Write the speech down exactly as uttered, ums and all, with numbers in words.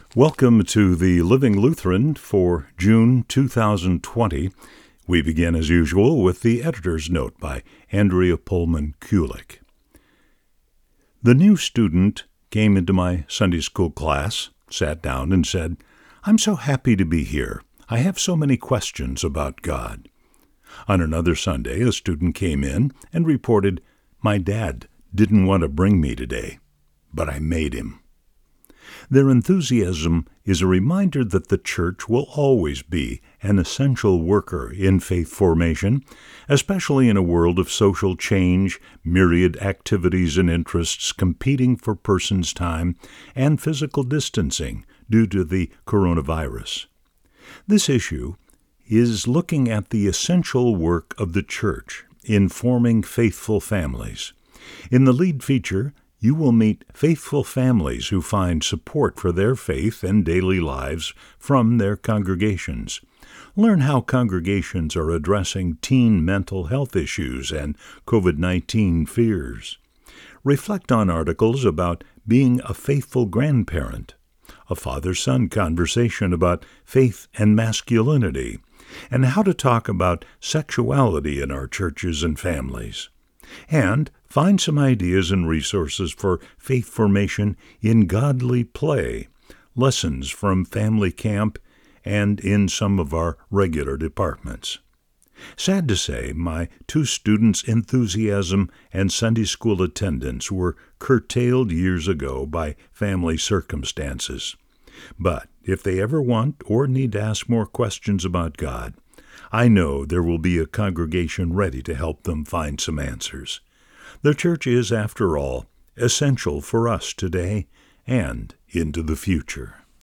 Welcome to the Living Lutheran for June two thousand twenty. We begin, as usual, with the editor's note by Andrea Pullman Kulik. The new student came into my Sunday school class, sat down, and said, "I'm so happy to be here. I have so many questions about God." On another Sunday, a student came in and reported, "My dad didn't want to bring me today, but I made him." Their enthusiasm is a reminder that the church will always be an essential worker in faith formation, especially in a world of social change, myriad activities and interests competing for persons' time, and physical distancing due to the coronavirus. This issue is looking at the essential work of the church in forming faithful families. In the lead feature, you will meet faithful families who find support for their faith and daily lives from their congregations. Learn how congregations are addressing teen mental health issues and covid nineteen fears. Reflect on articles about being a faithful grandparent, a father-son conversation about faith and masculinity, and how to talk about sexuality in our churches and families. And find some ideas and resources for faith formation in godly play, lessons from family camp, and in some of our regular departments. Sad to say, my two students' enthusiasm and Sunday school attendance were curtailed years ago by family circumstances. But if they ever want or need to ask more questions about God, I know there will be a congregation ready to help them find some answers. The church is, after all, essential for us today and into the future.